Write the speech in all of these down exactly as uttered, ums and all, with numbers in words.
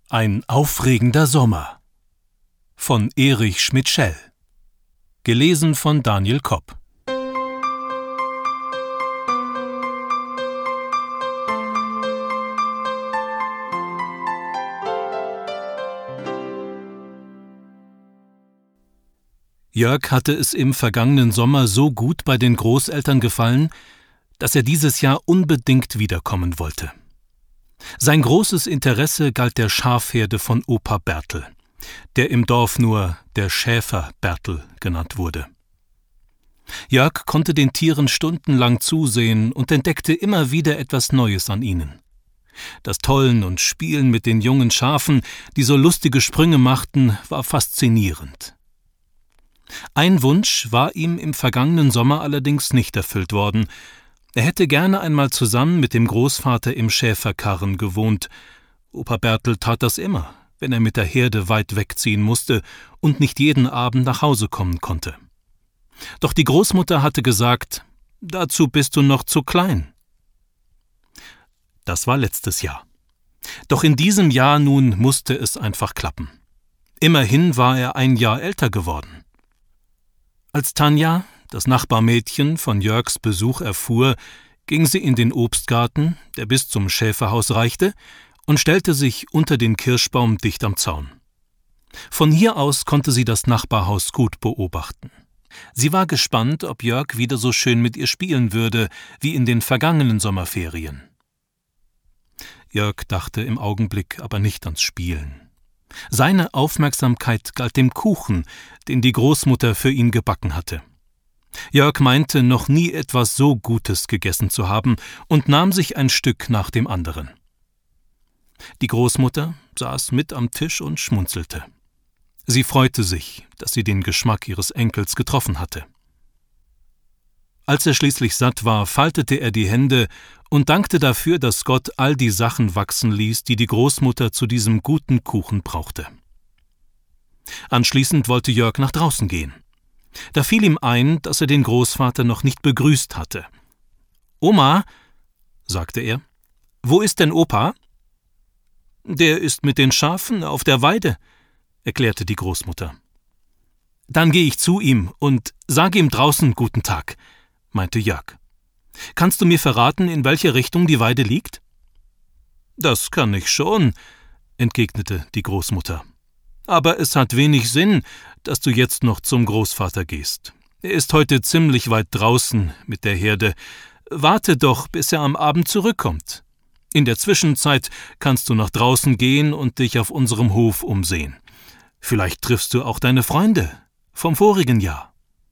Ein aufregender Sommer von Erich Schmidt-Schell. Gelesen von Daniel Kopp. Jörg hatte es im vergangenen Sommer so gut bei den Großeltern gefallen, dass er dieses Jahr unbedingt wiederkommen wollte. Sein großes Interesse galt der Schafherde von Opa Bertel, der im Dorf nur der Schäfer Bertel genannt wurde. Jörg konnte den Tieren stundenlang zusehen und entdeckte immer wieder etwas Neues an ihnen. Das Tollen und Spielen mit den jungen Schafen, die so lustige Sprünge machten, war faszinierend. Ein Wunsch war ihm im vergangenen Sommer allerdings nicht erfüllt worden. Er hätte gerne einmal zusammen mit dem Großvater im Schäferkarren gewohnt. Opa Bertel tat das immer, wenn er mit der Herde weit wegziehen musste und nicht jeden Abend nach Hause kommen konnte. Doch die Großmutter hatte gesagt, dazu bist du noch zu klein. Das war letztes Jahr. Doch in diesem Jahr nun musste es einfach klappen. Immerhin war er ein Jahr älter geworden. Als Tanja, das Nachbarmädchen, von Jörgs Besuch erfuhr, ging sie in den Obstgarten, der bis zum Schäferhaus reichte, und stellte sich unter den Kirschbaum dicht am Zaun. Von hier aus konnte sie das Nachbarhaus gut beobachten. Sie war gespannt, ob Jörg wieder so schön mit ihr spielen würde, wie in den vergangenen Sommerferien. Jörg dachte im Augenblick aber nicht ans Spielen. Seine Aufmerksamkeit galt dem Kuchen, den die Großmutter für ihn gebacken hatte. Jörg meinte, noch nie etwas so Gutes gegessen zu haben und nahm sich ein Stück nach dem anderen. Die Großmutter saß mit am Tisch und schmunzelte. Sie freute sich, dass sie den Geschmack ihres Enkels getroffen hatte. Als er schließlich satt war, faltete er die Hände und dankte dafür, dass Gott all die Sachen wachsen ließ, die die Großmutter zu diesem guten Kuchen brauchte. Anschließend wollte Jörg nach draußen gehen. Da fiel ihm ein, dass er den Großvater noch nicht begrüßt hatte. »Oma«, sagte er, »wo ist denn Opa?« »Der ist mit den Schafen auf der Weide«, erklärte die Großmutter. »Dann gehe ich zu ihm und sage ihm draußen guten Tag«, meinte Jörg. »Kannst du mir verraten, in welche Richtung die Weide liegt?« »Das kann ich schon«, entgegnete die Großmutter. »Aber es hat wenig Sinn, dass du jetzt noch zum Großvater gehst. Er ist heute ziemlich weit draußen mit der Herde. Warte doch, bis er am Abend zurückkommt. In der Zwischenzeit kannst du nach draußen gehen und dich auf unserem Hof umsehen. Vielleicht triffst du auch deine Freunde vom vorigen Jahr.«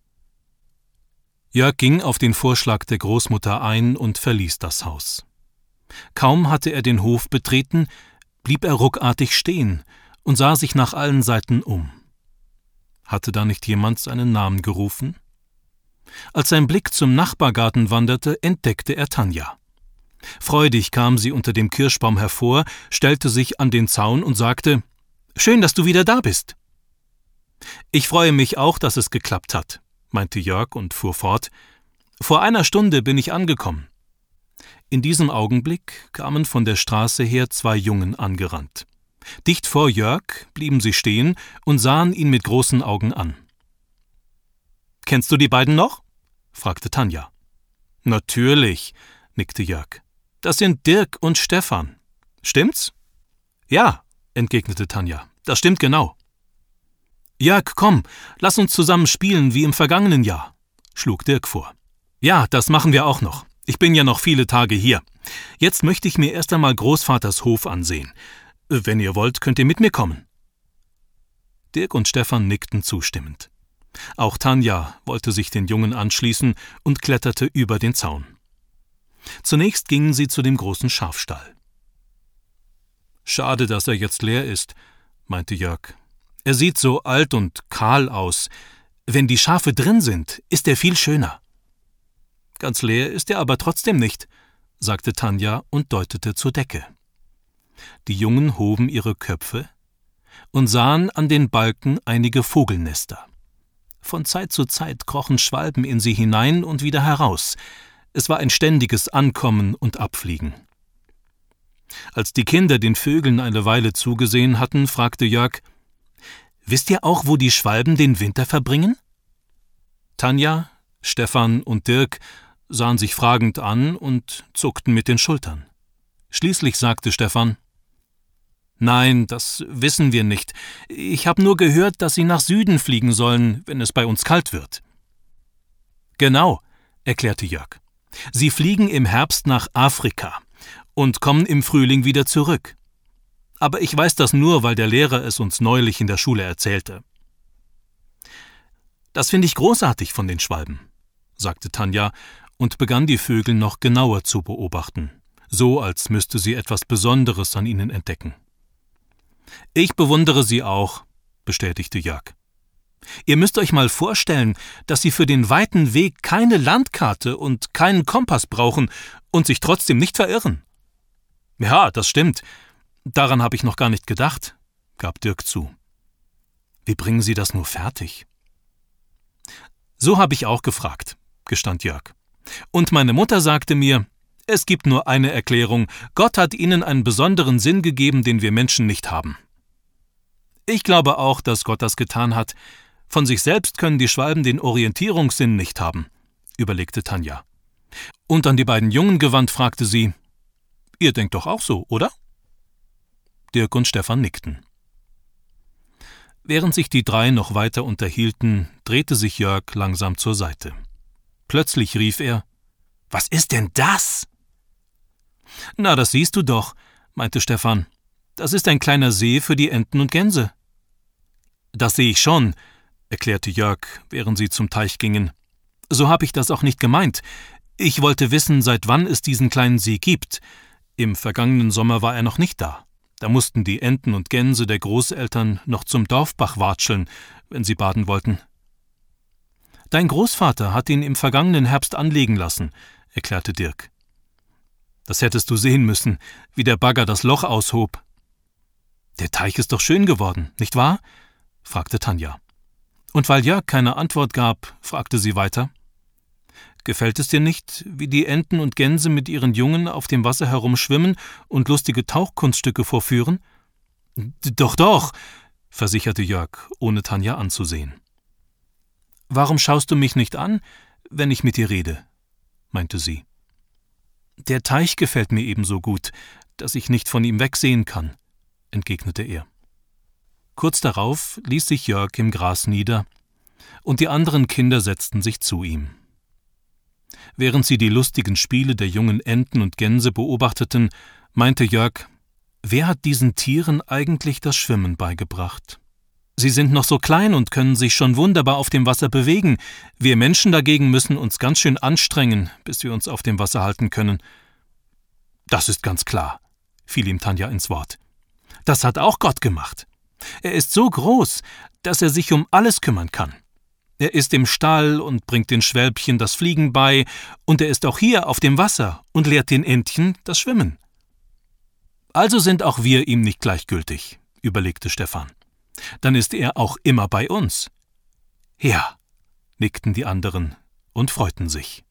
Jörg ging auf den Vorschlag der Großmutter ein und verließ das Haus. Kaum hatte er den Hof betreten, blieb er ruckartig stehen und sah sich nach allen Seiten um. Hatte da nicht jemand seinen Namen gerufen? Als sein Blick zum Nachbargarten wanderte, entdeckte er Tanja. Freudig kam sie unter dem Kirschbaum hervor, stellte sich an den Zaun und sagte, »Schön, dass du wieder da bist.« »Ich freue mich auch, dass es geklappt hat«, meinte Jörg und fuhr fort, »vor einer Stunde bin ich angekommen.« In diesem Augenblick kamen von der Straße her zwei Jungen angerannt. Dicht vor Jörg blieben sie stehen und sahen ihn mit großen Augen an. »Kennst du die beiden noch?« fragte Tanja. »Natürlich«, nickte Jörg. »Das sind Dirk und Stefan. Stimmt's?« »Ja«, entgegnete Tanja, »das stimmt genau.« »Jörg, komm, lass uns zusammen spielen wie im vergangenen Jahr«, schlug Dirk vor. »Ja, das machen wir auch noch. Ich bin ja noch viele Tage hier. Jetzt möchte ich mir erst einmal Großvaters Hof ansehen. Wenn ihr wollt, könnt ihr mit mir kommen.« Dirk und Stefan nickten zustimmend. Auch Tanja wollte sich den Jungen anschließen und kletterte über den Zaun. Zunächst gingen sie zu dem großen Schafstall. »Schade, dass er jetzt leer ist«, meinte Jörg. »Er sieht so alt und kahl aus. Wenn die Schafe drin sind, ist er viel schöner.« »Ganz leer ist er aber trotzdem nicht«, sagte Tanja und deutete zur Decke. Die Jungen hoben ihre Köpfe und sahen an den Balken einige Vogelnester. Von Zeit zu Zeit krochen Schwalben in sie hinein und wieder heraus. Es war ein ständiges Ankommen und Abfliegen. Als die Kinder den Vögeln eine Weile zugesehen hatten, fragte Jörg: »Wisst ihr auch, wo die Schwalben den Winter verbringen?« Tanja, Stefan und Dirk sahen sich fragend an und zuckten mit den Schultern. Schließlich sagte Stefan: »Nein, das wissen wir nicht. Ich habe nur gehört, dass sie nach Süden fliegen sollen, wenn es bei uns kalt wird.« »Genau«, erklärte Jörg. »Sie fliegen im Herbst nach Afrika und kommen im Frühling wieder zurück. Aber ich weiß das nur, weil der Lehrer es uns neulich in der Schule erzählte.« »Das finde ich großartig von den Schwalben«, sagte Tanja und begann die Vögel noch genauer zu beobachten, so als müsste sie etwas Besonderes an ihnen entdecken. »Ich bewundere sie auch«, bestätigte Jörg. »Ihr müsst euch mal vorstellen, dass sie für den weiten Weg keine Landkarte und keinen Kompass brauchen und sich trotzdem nicht verirren.« »Ja, das stimmt. Daran habe ich noch gar nicht gedacht«, gab Dirk zu. »Wie bringen Sie das nur fertig?« »So habe ich auch gefragt«, gestand Jörg. »Und meine Mutter sagte mir, es gibt nur eine Erklärung: Gott hat ihnen einen besonderen Sinn gegeben, den wir Menschen nicht haben.« »Ich glaube auch, dass Gott das getan hat. Von sich selbst können die Schwalben den Orientierungssinn nicht haben«, überlegte Tanja. Und an die beiden Jungen gewandt fragte sie: »Ihr denkt doch auch so, oder?« Dirk und Stefan nickten. Während sich die drei noch weiter unterhielten, drehte sich Jörg langsam zur Seite. Plötzlich rief er: »Was ist denn das?« »Na, das siehst du doch«, meinte Stefan. »Das ist ein kleiner See für die Enten und Gänse.« »Das sehe ich schon«, erklärte Jörg, während sie zum Teich gingen. »So habe ich das auch nicht gemeint. Ich wollte wissen, seit wann es diesen kleinen See gibt. Im vergangenen Sommer war er noch nicht da. Da mussten die Enten und Gänse der Großeltern noch zum Dorfbach watscheln, wenn sie baden wollten.« »Dein Großvater hat ihn im vergangenen Herbst anlegen lassen«, erklärte Dirk. »Das hättest du sehen müssen, wie der Bagger das Loch aushob.« »Der Teich ist doch schön geworden, nicht wahr?« fragte Tanja. Und weil Jörg keine Antwort gab, fragte sie weiter: »Gefällt es dir nicht, wie die Enten und Gänse mit ihren Jungen auf dem Wasser herumschwimmen und lustige Tauchkunststücke vorführen?« »Doch, doch«, versicherte Jörg, ohne Tanja anzusehen. »Warum schaust du mich nicht an, wenn ich mit dir rede?«, meinte sie. »Der Teich gefällt mir ebenso gut, dass ich nicht von ihm wegsehen kann«, entgegnete er. Kurz darauf ließ sich Jörg im Gras nieder, und die anderen Kinder setzten sich zu ihm. Während sie die lustigen Spiele der jungen Enten und Gänse beobachteten, meinte Jörg: »Wer hat diesen Tieren eigentlich das Schwimmen beigebracht? Sie sind noch so klein und können sich schon wunderbar auf dem Wasser bewegen. Wir Menschen dagegen müssen uns ganz schön anstrengen, bis wir uns auf dem Wasser halten können.« »Das ist ganz klar«, fiel ihm Tanja ins Wort. »Das hat auch Gott gemacht. Er ist so groß, dass er sich um alles kümmern kann. Er ist im Stall und bringt den Schwälbchen das Fliegen bei, und er ist auch hier auf dem Wasser und lehrt den Entchen das Schwimmen.« »Also sind auch wir ihm nicht gleichgültig«, überlegte Stefan. »Dann ist er auch immer bei uns.« »Ja«, nickten die anderen und freuten sich.